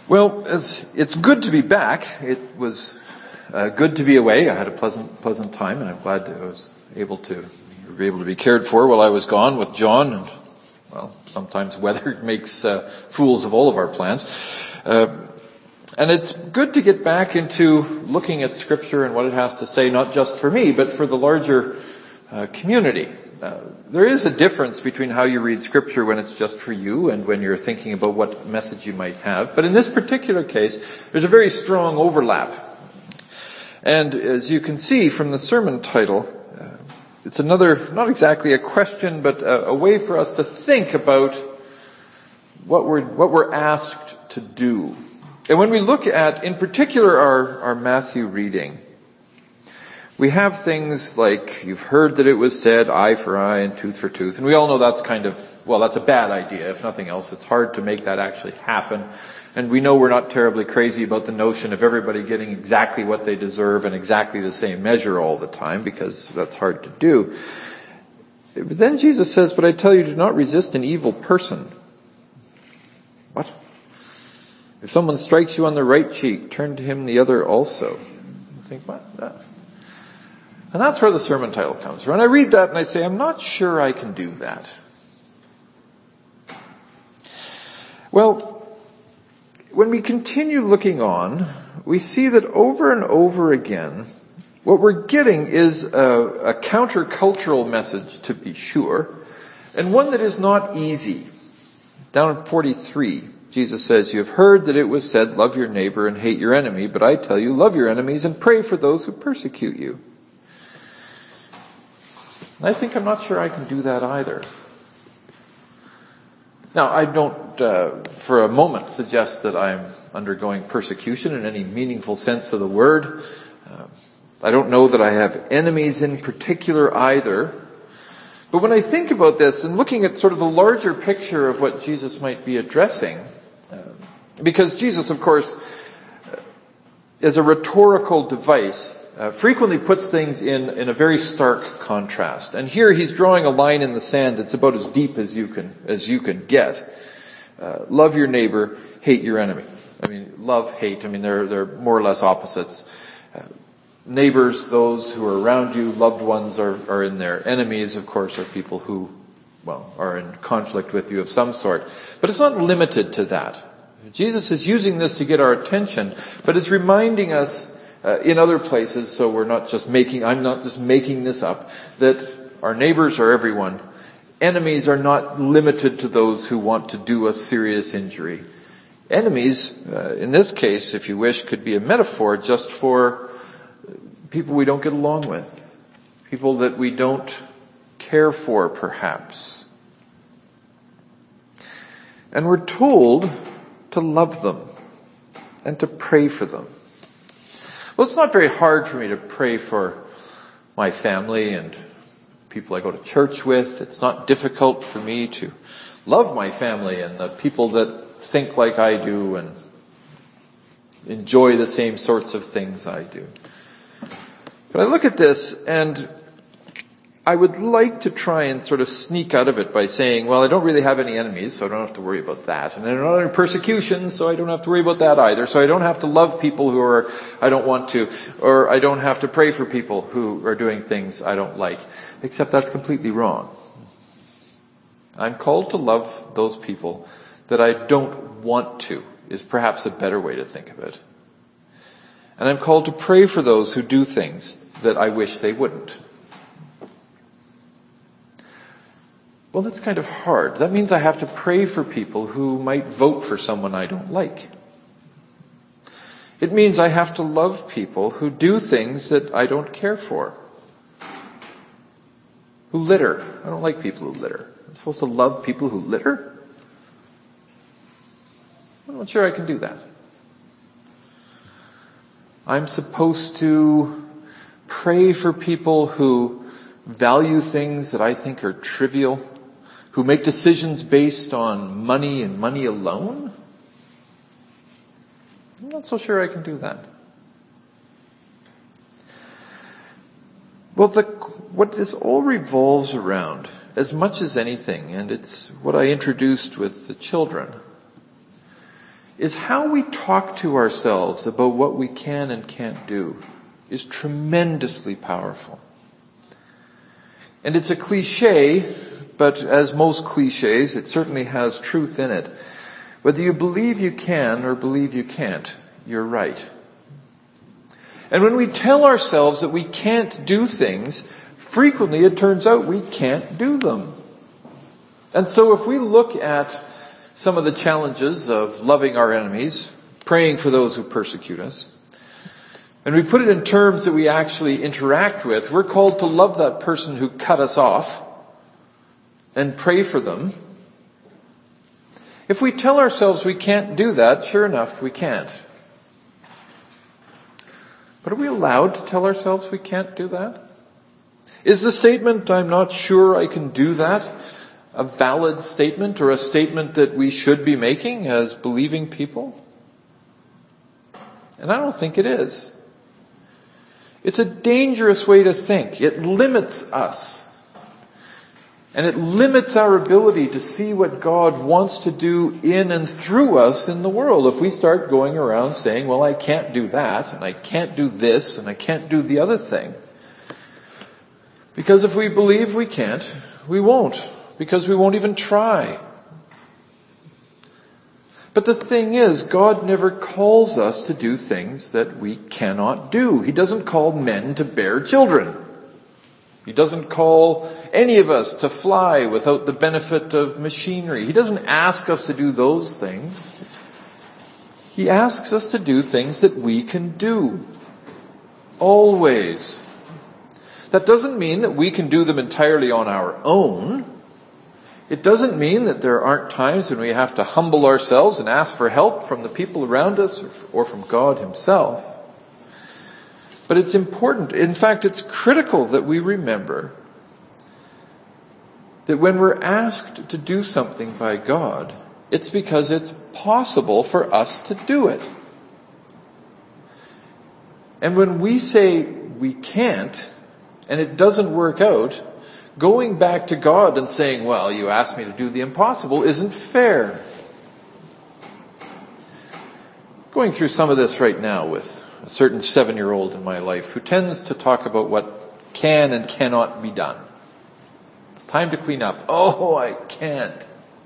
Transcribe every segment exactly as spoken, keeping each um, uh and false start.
Well, as it's good to be back. It was uh, good to be away. I had a pleasant, pleasant time, and I'm glad that I was able to be able to be cared for while I was gone with John. And well, sometimes weather makes uh, fools of all of our plans. Uh, and it's good to get back into looking at Scripture and what it has to say, not just for me, but for the larger uh, community. Uh, there is a difference between how you read Scripture when it's just for you and when you're thinking about what message you might have. But in this particular case, there's a very strong overlap. And as you can see from the sermon title, uh, it's another, not exactly a question, but a, a way for us to think about what we're, what we're asked to do. And when we look at, in particular, our, our Matthew reading, we have things like, you've heard that it was said, eye for eye and tooth for tooth. And we all know that's kind of, well, that's a bad idea, if nothing else. It's hard to make that actually happen. And we know we're not terribly crazy about the notion of everybody getting exactly what they deserve and exactly the same measure all the time, because that's hard to do. But then Jesus says, but I tell you, do not resist an evil person. What? If someone strikes you on the right cheek, turn to him the other also. You think, what? That? And that's where the sermon title comes from. And I read that and I say, I'm not sure I can do that. Well, when we continue looking on, we see that over and over again, what we're getting is a, a countercultural message, to be sure, and one that is not easy. Down in forty-three, Jesus says, you have heard that it was said, love your neighbor and hate your enemy, but I tell you, love your enemies and pray for those who persecute you. I think I'm not sure I can do that either. Now, I don't uh, for a moment suggest that I'm undergoing persecution in any meaningful sense of the word. Uh, I don't know that I have enemies in particular either. But when I think about this and looking at sort of the larger picture of what Jesus might be addressing, uh, because Jesus, of course, is a rhetorical device, Uh, frequently puts things in, in a very stark contrast. And here he's drawing a line in the sand that's about as deep as you can, as you can get. Uh, love your neighbor, hate your enemy. I mean, love, hate, I mean, they're, they're more or less opposites. Uh, neighbors, those who are around you, loved ones are, are in there. Enemies, of course, are people who, well, are in conflict with you of some sort. But it's not limited to that. Jesus is using this to get our attention, but is reminding us Uh, in other places, so we're not just making, I'm not just making this up, that our neighbors are everyone. Enemies are not limited to those who want to do us serious injury. Enemies, uh, in this case, if you wish, could be a metaphor just for people we don't get along with. People that we don't care for, perhaps. And we're told to love them and to pray for them. Well, it's not very hard for me to pray for my family and people I go to church with. It's not difficult for me to love my family and the people that think like I do and enjoy the same sorts of things I do. But I look at this and I would like to try and sort of sneak out of it by saying, well, I don't really have any enemies, so I don't have to worry about that. And I'm not in persecution, so I don't have to worry about that either. So I don't have to love people who are, I don't want to, or I don't have to pray for people who are doing things I don't like. Except that's completely wrong. I'm called to love those people that I don't want to, is perhaps a better way to think of it. And I'm called to pray for those who do things that I wish they wouldn't. Well, that's kind of hard. That means I have to pray for people who might vote for someone I don't like. It means I have to love people who do things that I don't care for. Who litter. I don't like people who litter. I'm supposed to love people who litter? I'm not sure I can do that. I'm supposed to pray for people who value things that I think are trivial, who make decisions based on money and money alone? I'm not so sure I can do that. Well, the, what this all revolves around, as much as anything, and it's what I introduced with the children, is how we talk to ourselves about what we can and can't do is tremendously powerful. And it's a cliche, but as most cliches, it certainly has truth in it. Whether you believe you can or believe you can't, you're right. And when we tell ourselves that we can't do things, frequently it turns out we can't do them. And so if we look at some of the challenges of loving our enemies, praying for those who persecute us, and we put it in terms that we actually interact with, we're called to love that person who cut us off and pray for them. If we tell ourselves we can't do that, sure enough, we can't. But are we allowed to tell ourselves we can't do that? Is the statement, "I'm not sure I can do that," a valid statement or a statement that we should be making as believing people? And I don't think it is. It's a dangerous way to think. It limits us. And it limits our ability to see what God wants to do in and through us in the world. If we start going around saying, well, I can't do that, and I can't do this, and I can't do the other thing. Because if we believe we can't, we won't. Because we won't even try. But the thing is, God never calls us to do things that we cannot do. He doesn't call men to bear children. He doesn't call any of us to fly without the benefit of machinery. He doesn't ask us to do those things. He asks us to do things that we can do. Always. That doesn't mean that we can do them entirely on our own. It doesn't mean that there aren't times when we have to humble ourselves and ask for help from the people around us or from God Himself. But it's important, in fact, it's critical that we remember that when we're asked to do something by God, it's because it's possible for us to do it. And when we say we can't, and it doesn't work out, going back to God and saying, well, you asked me to do the impossible, isn't fair. Going through some of this right now with a certain seven-year-old in my life who tends to talk about what can and cannot be done. It's time to clean up. Oh, I can't.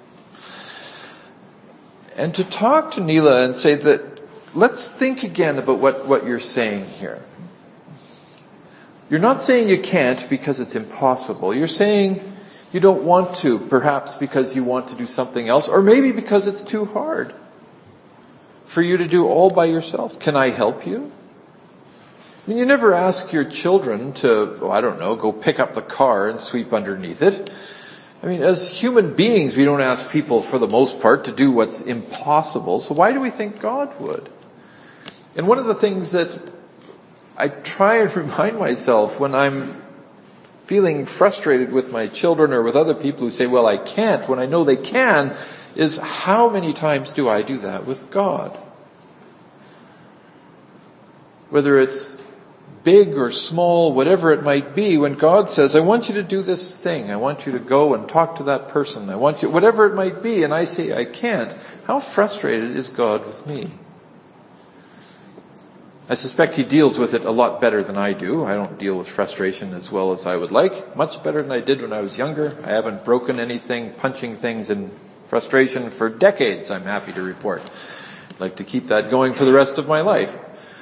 And to talk to Neela and say that, let's think again about what, what you're saying here. You're not saying you can't because it's impossible. You're saying you don't want to, perhaps because you want to do something else, or maybe because it's too hard for you to do all by yourself. Can I help you? I mean, you never ask your children to, oh, I don't know, go pick up the car and sweep underneath it. I mean, as human beings, we don't ask people, for the most part, to do what's impossible. So why do we think God would? And one of the things that I try and remind myself when I'm feeling frustrated with my children or with other people who say, well, I can't, when I know they can, is how many times do I do that with God? Whether it's big or small, whatever it might be, when God says, I want you to do this thing, I want you to go and talk to that person, I want you, whatever it might be, and I say I can't, how frustrated is God with me? I suspect He deals with it a lot better than I do. I don't deal with frustration as well as I would like. Much better than I did when I was younger. I haven't broken anything, punching things in frustration for decades, I'm happy to report. I'd like to keep that going for the rest of my life.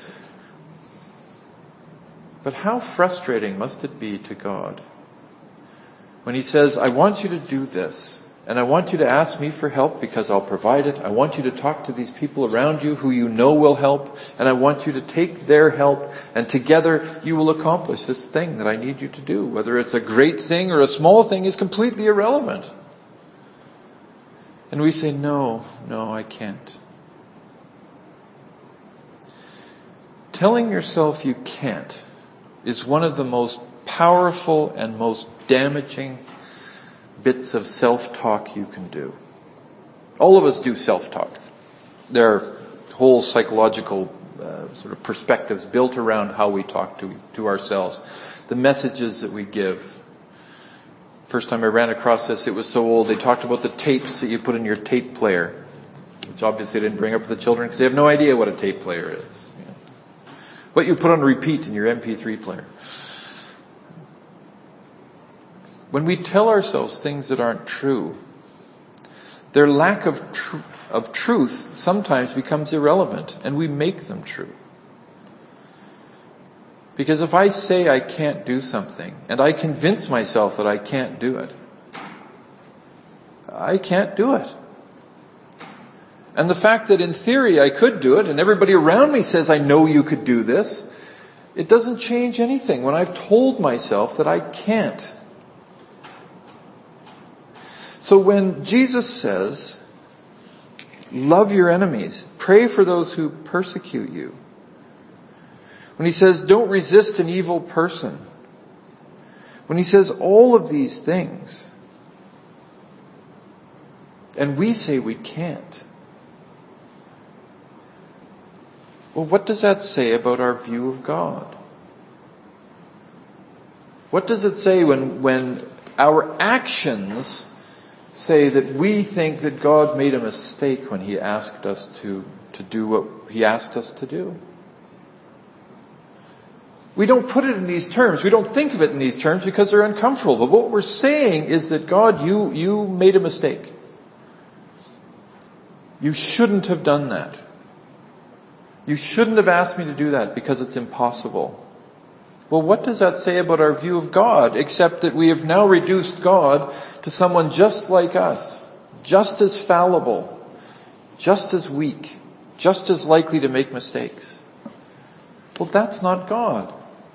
But how frustrating must it be to God when He says, I want you to do this, and I want you to ask me for help because I'll provide it. I want you to talk to these people around you who you know will help, and I want you to take their help, and together you will accomplish this thing that I need you to do. Whether it's a great thing or a small thing is completely irrelevant. And we say, no, no, I can't. Telling yourself you can't is one of the most powerful and most damaging bits of self-talk you can do. All of us do self-talk. There are whole psychological uh, sort of perspectives built around how we talk to, to ourselves. The messages that we give. First time I ran across this, it was so old. They talked about the tapes that you put in your tape player. which obviously I didn't bring up with the children because they have no idea what a tape player is. You know. What you put on repeat in your M P three player. When we tell ourselves things that aren't true, their lack of tr- of truth sometimes becomes irrelevant, and we make them true. Because if I say I can't do something, and I convince myself that I can't do it, I can't do it. And the fact that in theory I could do it, and everybody around me says I know you could do this, it doesn't change anything when I've told myself that I can't. So when Jesus says, love your enemies, pray for those who persecute you. When he says, don't resist an evil person. When he says all of these things, and we say we can't. Well, what does that say about our view of God? What does it say when, when our actions say that we think that God made a mistake when he asked us to, to do what he asked us to do? We don't put it in these terms. We don't think of it in these terms because they're uncomfortable. But what we're saying is that God, you, you made a mistake. You shouldn't have done that. You shouldn't have asked me to do that because it's impossible. Well, what does that say about our view of God, except that we have now reduced God to someone just like us, just as fallible, just as weak, just as likely to make mistakes? Well, that's not God.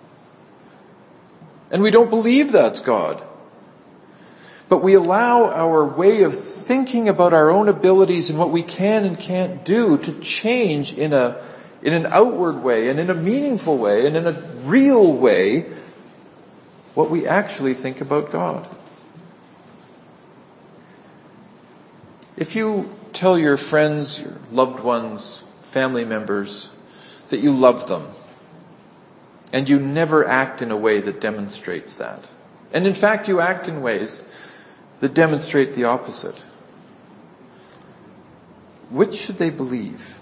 And we don't believe that's God. But we allow our way of thinking about our own abilities and what we can and can't do to change in a in an outward way and in a meaningful way and in a real way what we actually think about God. If you tell your friends, your loved ones, family members that you love them, and you never act in a way that demonstrates that, and in fact you act in ways that demonstrate the opposite, which should they believe?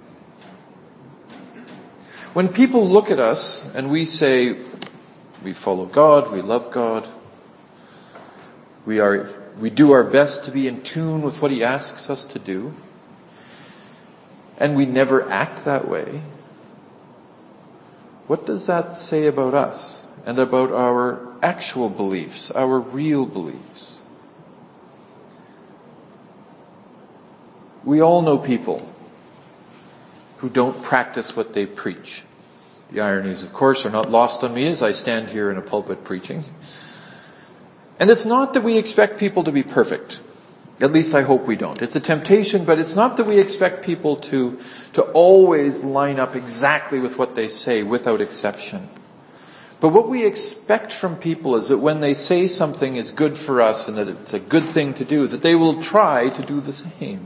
When people look at us and we say, we follow God, we love God, we are, we do our best to be in tune with what he asks us to do, and we never act that way, what does that say about us and about our actual beliefs, our real beliefs? We all know people who don't practice what they preach. The ironies, of course, are not lost on me as I stand here in a pulpit preaching. And it's not that we expect people to be perfect. At least I hope we don't. It's a temptation, but it's not that we expect people to, to always line up exactly with what they say without exception. But what we expect from people is that when they say something is good for us and that it's a good thing to do, that they will try to do the same.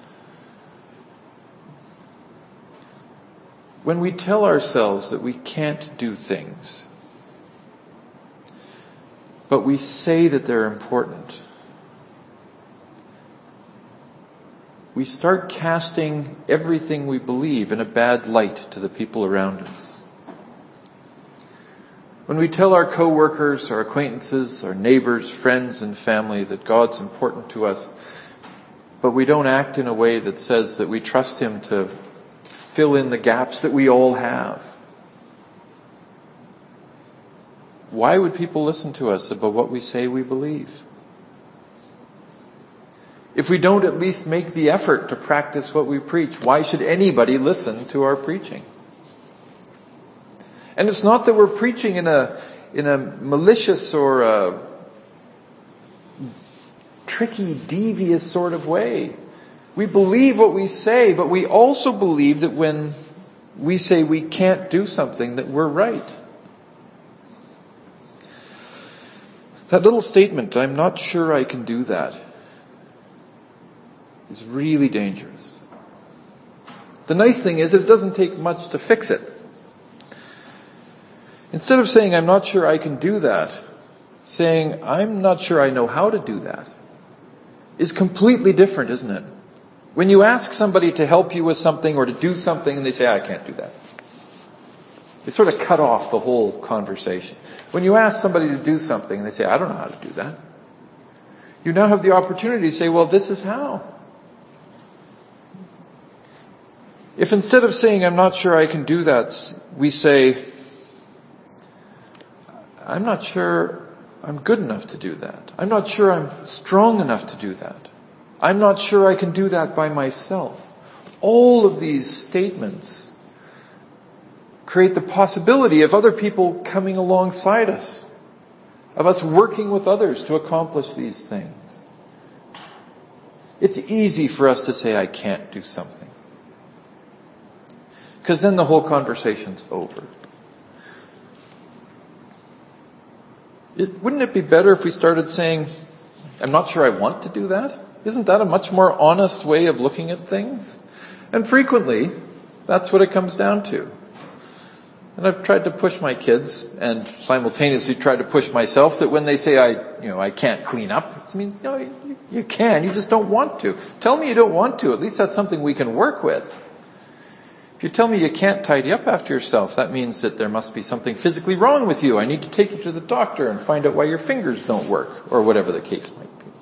When we tell ourselves that we can't do things, but we say that they're important, we start casting everything we believe in a bad light to the people around us. When we tell our co-workers, our acquaintances, our neighbors, friends, and family that God's important to us, but we don't act in a way that says that we trust him to fill in the gaps that we all have, why would people listen to us about what we say we believe? If we don't at least make the effort to practice what we preach, why should anybody listen to our preaching? And it's not that we're preaching in a in a malicious or a tricky, devious sort of way. We believe what we say, but we also believe that when we say we can't do something, that we're right. That little statement, I'm not sure I can do that, is really dangerous. The nice thing is it doesn't take much to fix it. Instead of saying, I'm not sure I can do that, saying, I'm not sure I know how to do that, is completely different, isn't it? When you ask somebody to help you with something or to do something and they say, I can't do that. They sort of cut off the whole conversation. When you ask somebody to do something and they say, I don't know how to do that. You now have the opportunity to say, well, this is how. If instead of saying, I'm not sure I can do that, we say, I'm not sure I'm good enough to do that. I'm not sure I'm strong enough to do that. I'm not sure I can do that by myself. All of these statements create the possibility of other people coming alongside us, of us working with others to accomplish these things. It's easy for us to say, I can't do something. Because then the whole conversation's over. It, wouldn't it be better if we started saying, I'm not sure I want to do that? Isn't that a much more honest way of looking at things? And frequently, that's what it comes down to. And I've tried to push my kids and simultaneously tried to push myself that when they say I, you know, I can't clean up, it means, no, you, you can. You just don't want to. Tell me you don't want to. At least that's something we can work with. If you tell me you can't tidy up after yourself, that means that there must be something physically wrong with you. I need to take you to the doctor and find out why your fingers don't work, or whatever the case might be.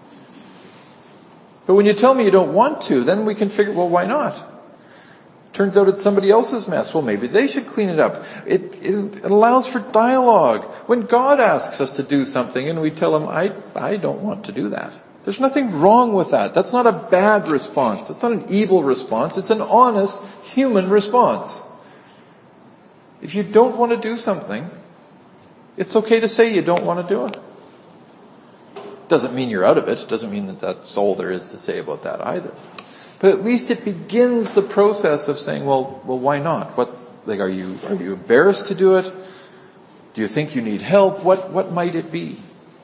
But when you tell me you don't want to, then we can figure, well, why not? Turns out it's somebody else's mess. Well, maybe they should clean it up. It, it, it allows for dialogue. When God asks us to do something and we tell him, I, I don't want to do that. There's nothing wrong with that. That's not a bad response. It's not an evil response. It's an honest human response. If you don't want to do something, it's okay to say you don't want to do it. Doesn't mean you're out of it. It doesn't mean that that's all there is to say about that either. But at least it begins the process of saying, well, well, why not? What, like, are you, are you embarrassed to do it? Do you think you need help? What, what might it be?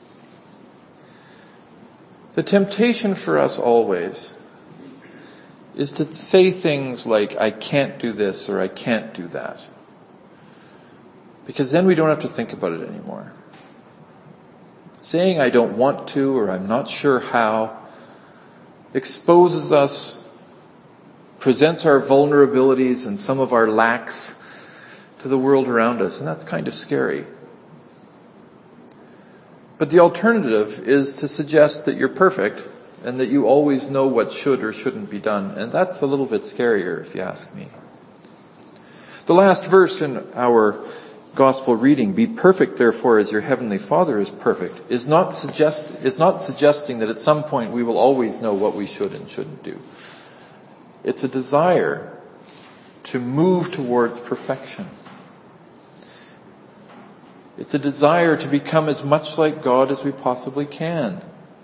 The temptation for us always is to say things like, I can't do this or I can't do that. Because then we don't have to think about it anymore. Saying I don't want to or I'm not sure how exposes us, presents our vulnerabilities and some of our lacks to the world around us, and that's kind of scary. But the alternative is to suggest that you're perfect and that you always know what should or shouldn't be done, and that's a little bit scarier if you ask me. The last verse in our gospel reading, be perfect therefore as your heavenly Father is perfect, is not suggest is not suggesting that at some point we will always know what we should and shouldn't do. It's a desire to move towards perfection. It's a desire to become as much like God as we possibly can.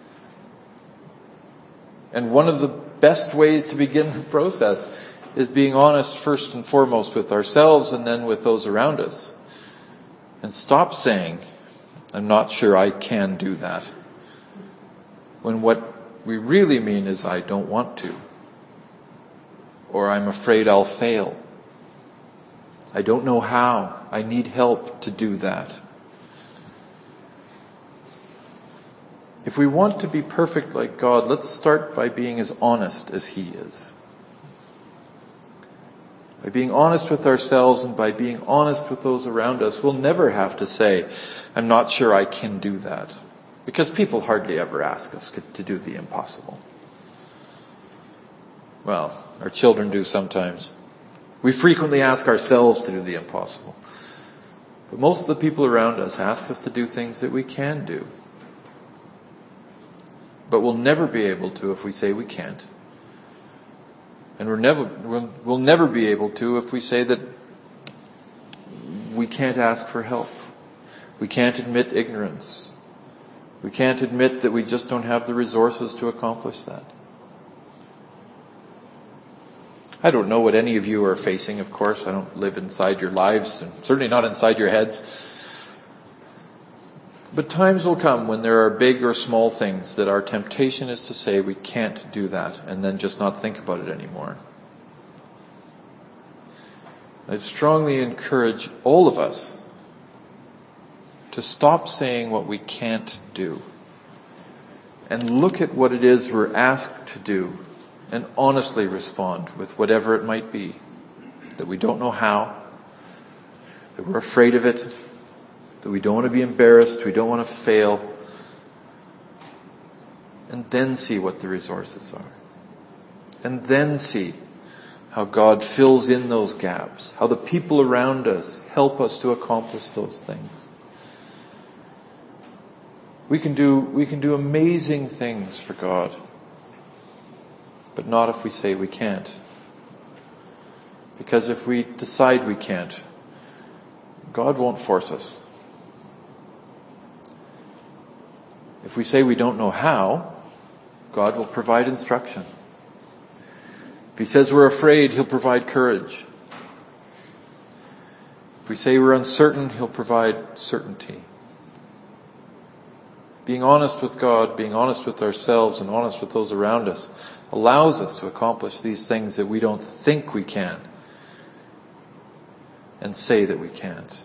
And one of the best ways to begin the process is being honest first and foremost with ourselves and then with those around us. And stop saying, I'm not sure I can do that. When what we really mean is, I don't want to. Or I'm afraid I'll fail. I don't know how. I need help to do that. If we want to be perfect like God, let's start by being as honest as He is. By being honest with ourselves and by being honest with those around us, we'll never have to say, I'm not sure I can do that. Because people hardly ever ask us to do the impossible. Well, our children do sometimes. We frequently ask ourselves to do the impossible. But most of the people around us ask us to do things that we can do. But we'll never be able to if we say we can't. And we're never, we'll, we'll never be able to if we say that we can't ask for help. We can't admit ignorance. We can't admit that we just don't have the resources to accomplish that. I don't know what any of you are facing, of course. I don't live inside your lives, and certainly not inside your heads. But times will come when there are big or small things that our temptation is to say we can't do that and then just not think about it anymore. I'd strongly encourage all of us to stop saying what we can't do and look at what it is we're asked to do and honestly respond with whatever it might be, that we don't know how, that we're afraid of it, that we don't want to be embarrassed, we don't want to fail, and then see what the resources are. And then see how God fills in those gaps, how the people around us help us to accomplish those things. We can do, we can do amazing things for God, but not if we say we can't. Because if we decide we can't, God won't force us. If we say we don't know how, God will provide instruction. If He says we're afraid, He'll provide courage. If we say we're uncertain, He'll provide certainty. Being honest with God, being honest with ourselves and honest with those around us allows us to accomplish these things that we don't think we can and say that we can't.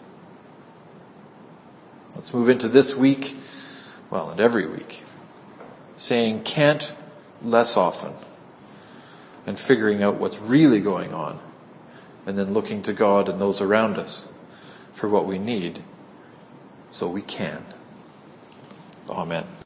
Let's move into this week, well, and every week, saying can't less often and figuring out what's really going on and then looking to God and those around us for what we need so we can. Amen.